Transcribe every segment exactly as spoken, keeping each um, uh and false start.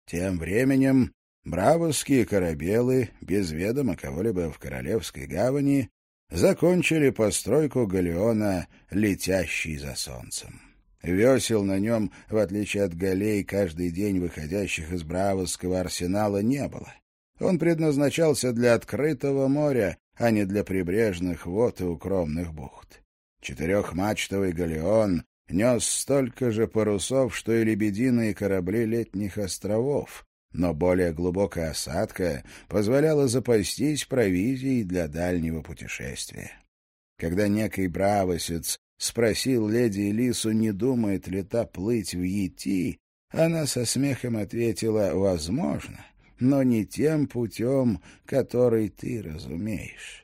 Тем временем бравосские корабелы, без ведома кого-либо в Королевской гавани, закончили постройку галеона «Летящий за солнцем». Весел на нем, в отличие от галей, каждый день выходящих из Бравосского арсенала, не было. Он предназначался для открытого моря, а не для прибрежных вод и укромных бухт. Четырехмачтовый галеон нес столько же парусов, что и лебединые корабли летних островов, но более глубокая осадка позволяла запастись провизией для дальнего путешествия. Когда некий бравосец спросил леди Элису, не думает ли та плыть в Йети, она со смехом ответила: «Возможно, но не тем путем, который ты разумеешь».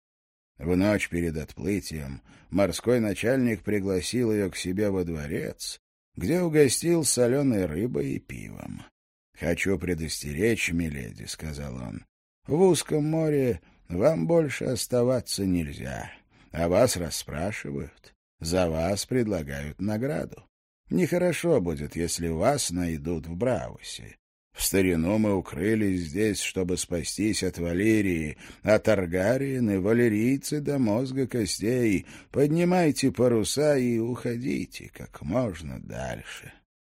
В ночь перед отплытием морской начальник пригласил ее к себе во дворец, где угостил соленой рыбой и пивом. «Хочу предостеречь, миледи», — сказал он, — «в узком море вам больше оставаться нельзя, а вас расспрашивают, за вас предлагают награду. Нехорошо будет, если вас найдут в Бравосе. В старину мы укрылись здесь, чтобы спастись от Валерии, а Таргариены, валерийцы до мозга костей. Поднимайте паруса и уходите как можно дальше».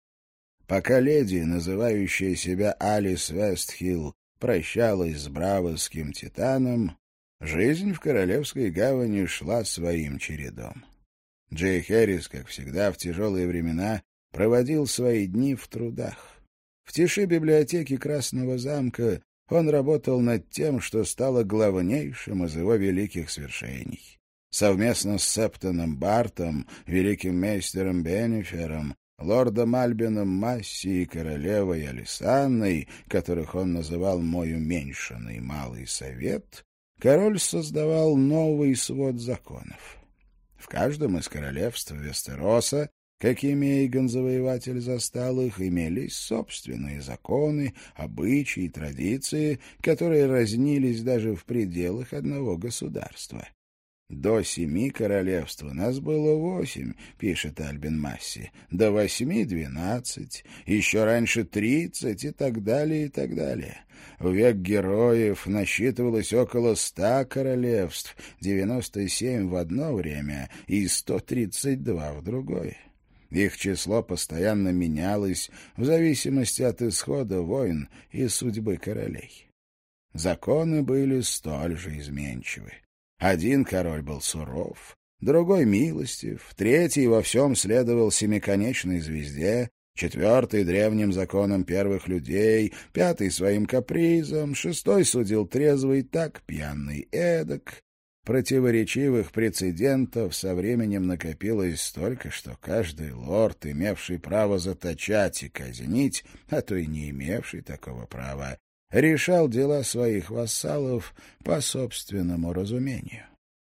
Пока леди, называющая себя Алис Вестхилл, прощалась с бравосским титаном, жизнь в Королевской гавани шла своим чередом. Джей Хэррис, как всегда в тяжелые времена, проводил свои дни в трудах. В тиши библиотеки Красного замка он работал над тем, что стало главнейшим из его великих свершений. Совместно с Септоном Бартом, великим мейстером Бенефером, лордом Альбином Масси и королевой Алисанной, которых он называл «мой уменьшенный малый совет», король создавал новый свод законов. В каждом из королевств Вестероса, какими Эйгон-завоеватель застал их, имелись собственные законы, обычаи и традиции, которые разнились даже в пределах одного государства. «До семи королевств у нас было восемь», — пишет Альбин Масси, «до восьми — двенадцать, еще раньше тридцать и так далее, и так далее. В век героев насчитывалось около ста королевств, девяносто семь в одно время и сто тридцать два в другое. Их число постоянно менялось в зависимости от исхода войн и судьбы королей. Законы были столь же изменчивы. Один король был суров, другой милостив, третий во всем следовал семиконечной звезде, четвертый — древним законам первых людей, пятый — своим капризам, шестой судил трезвый так, пьяный эдак. Противоречивых прецедентов со временем накопилось столько, что каждый лорд, имевший право заточать и казнить, а то и не имевший такого права, решал дела своих вассалов по собственному разумению.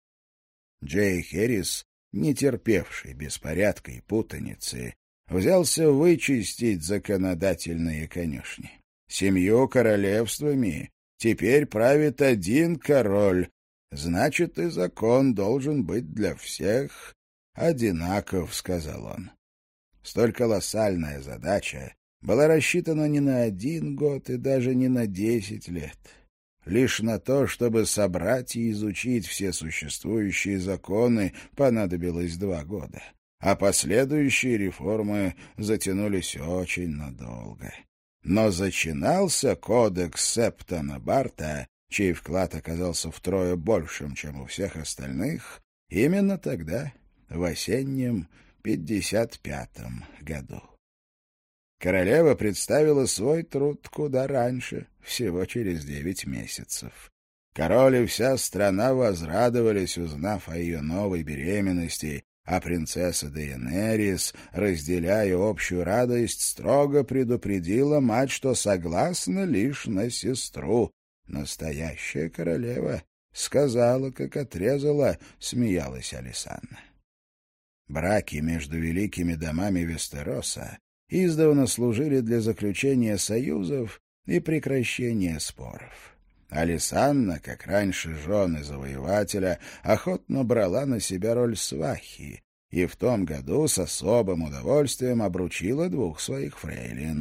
Джей Хэррис, не терпевший беспорядка и путаницы, взялся вычистить законодательные конюшни. Семью королевствами теперь правит один король, значит, и закон должен быть для всех одинаков, — сказал он. Столь колоссальная задача была рассчитана не на один год и даже не на десять лет. Лишь на то, чтобы собрать и изучить все существующие законы, понадобилось два года, а последующие реформы затянулись очень надолго. Но зачинался кодекс Септона Барта, чей вклад оказался втрое большим, чем у всех остальных, именно тогда, в осеннем пятьдесят пятом году. Королева представила свой труд куда раньше, всего через девять месяцев. Король и вся страна возрадовались, узнав о ее новой беременности, а принцесса Дейенерис, разделяя общую радость, строго предупредила мать, что согласна лишь на сестру. Настоящая королева сказала, как отрезала, смеялась Алисанна. Браки между великими домами Вестероса издавна служили для заключения союзов и прекращения споров. Алисанна, как раньше жены завоевателя, охотно брала на себя роль свахи и в том году с особым удовольствием обручила двух своих фрейлин.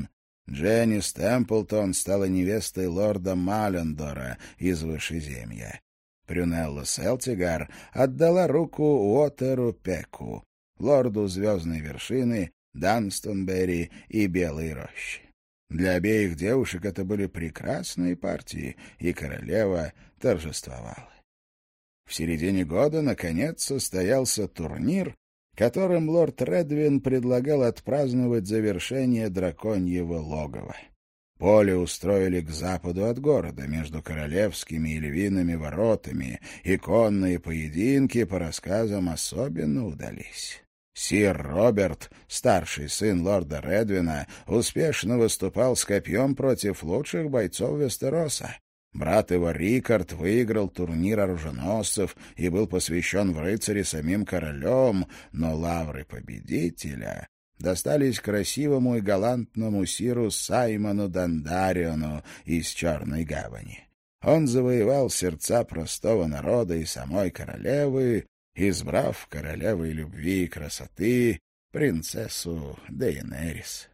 Дженнис Темплтон стала невестой лорда Малендора из Вышеземья. Прюнелла Селтигар отдала руку Уотеру Пеку, лорду Звездной вершины, Данстонберри и Белой рощи. Для обеих девушек это были прекрасные партии, и королева торжествовала. В середине года, наконец, состоялся турнир, которым лорд Редвин предлагал отпраздновать завершение драконьего логова. Поле устроили к западу от города, между королевскими и львиными воротами, и конные поединки, по рассказам, особенно удались. Сир Роберт, старший сын лорда Редвина, успешно выступал с копьем против лучших бойцов Вестероса. Брат его Рикард выиграл турнир оруженосцев и был посвящен в рыцари самим королем, но лавры победителя достались красивому и галантному сиру Саймону Дандариону из Черной гавани. Он завоевал сердца простого народа и самой королевы, избрав королевой любви и красоты принцессу Дейенерис.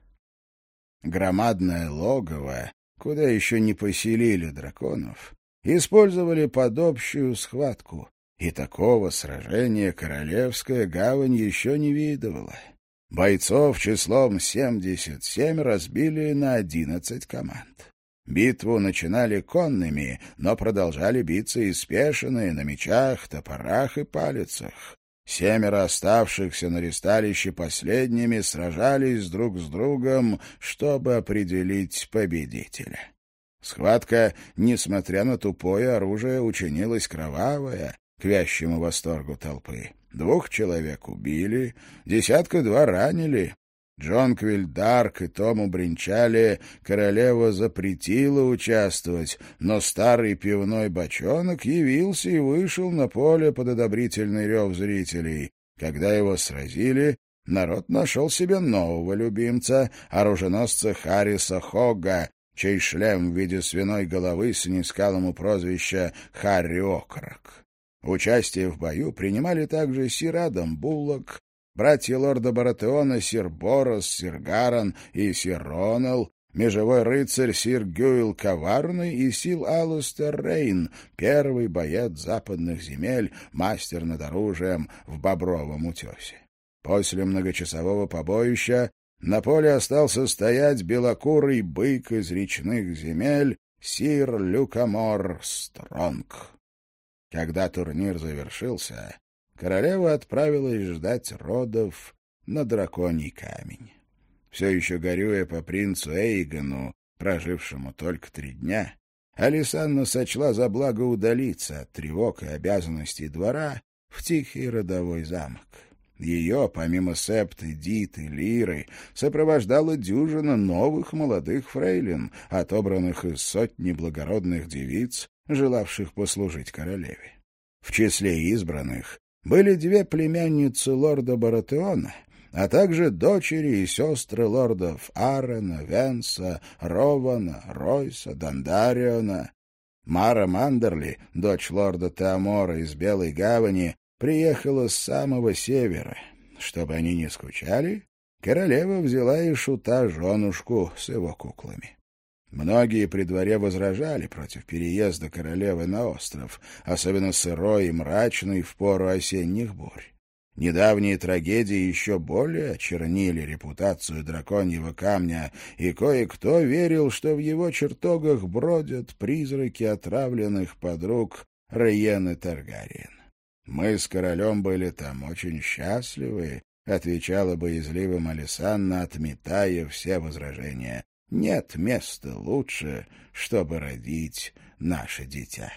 Громадное логово, куда еще не поселили драконов, использовали под общую схватку, и такого сражения Королевская гавань еще не видывала. Бойцов числом семьдесят семь разбили на одиннадцать команд. Битву начинали конными, но продолжали биться и спешенные на мечах, топорах и палицах. Семеро оставшихся на ристалище последними сражались друг с другом, чтобы определить победителя. Схватка, несмотря на тупое оружие, учинилась кровавая, к вящему восторгу толпы. Двух человек убили, десятка-два ранили. Джонквиль Дарк и Тому Бринчале королева запретила участвовать, но старый пивной бочонок явился и вышел на поле под одобрительный рев зрителей. Когда его сразили, народ нашел себе нового любимца, оруженосца Харриса Хогга, чей шлем в виде свиной головы снискал ему прозвище «Харри Окорок». Участие в бою принимали также сир Адам Буллок, братья лорда Баратеона сир Борос, сир Гаран и сир Ронал, межевой рыцарь сир Гюйл Коварный и сир Алустер Рейн, первый боец западных земель, мастер над оружием в Бобровом утесе. После многочасового побоища на поле остался стоять белокурый бык из речных земель сир Люкамор Стронг. Когда турнир завершился, королева отправилась ждать родов на драконий камень. Все еще горюя по принцу Эйгону, прожившему только три дня, Алисанна сочла за благо удалиться от тревог и обязанностей двора в тихий родовой замок. Ее, помимо Септы, Диты, Лиры, сопровождала дюжина новых молодых фрейлин, отобранных из сотни благородных девиц, желавших послужить королеве. В числе избранных были две племянницы лорда Баратеона, а также дочери и сестры лордов Арена, Венса, Рована, Ройса, Дандариона. Мара Мандерли, дочь лорда Теомора из Белой гавани, приехала с самого севера. Чтобы они не скучали, королева взяла и шута женушку с его куклами. Многие при дворе возражали против переезда королевы на остров, особенно сырой и мрачный в пору осенних бурь. Недавние трагедии еще более очернили репутацию драконьего камня, и кое-кто верил, что в его чертогах бродят призраки отравленных подруг Рейены Таргариен. «Мы с королем были там очень счастливы», — отвечала боязливым Алисанна, отметая все возражения. «Нет места лучше, чтобы родить наше дитя».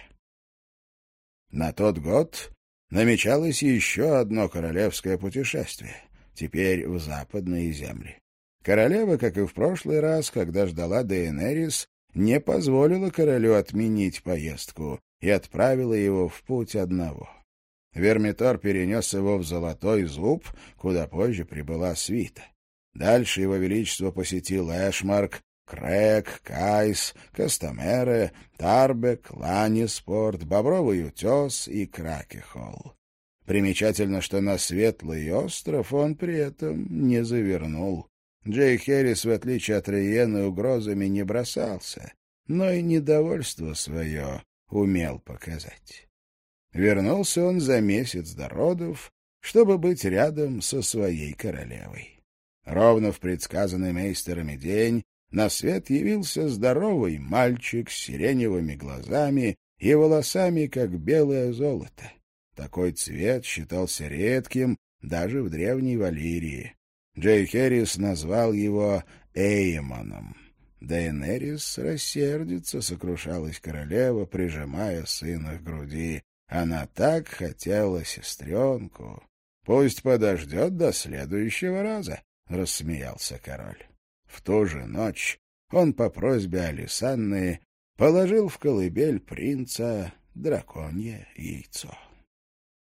На тот год намечалось еще одно королевское путешествие, теперь в западные земли. Королева, как и в прошлый раз, когда ждала Дейенерис, не позволила королю отменить поездку и отправила его в путь одного. Вермитор перенес его в Золотой Зуб, куда позже прибыла свита. Дальше его величество посетил Эшмарк, Крэг, Кайс, Кастамере, Тарбек, Ланиспорт, Бобровый утес и Кракехолл. Примечательно, что на Светлый остров он при этом не завернул. Джей Хэррис, в отличие от Риены, угрозами не бросался, но и недовольство свое умел показать. Вернулся он за месяц до родов, чтобы быть рядом со своей королевой. Ровно в предсказанный мейстерами день на свет явился здоровый мальчик с сиреневыми глазами и волосами, как белое золото. Такой цвет считался редким даже в Древней Валлирии. Джей Хэррис назвал его Эймоном. «Дейенерис рассердится», — сокрушалась королева, прижимая сына к груди. «Она так хотела сестренку. Пусть подождет до следующего раза», — рассмеялся король. В ту же ночь он по просьбе Алисанны положил в колыбель принца драконье яйцо.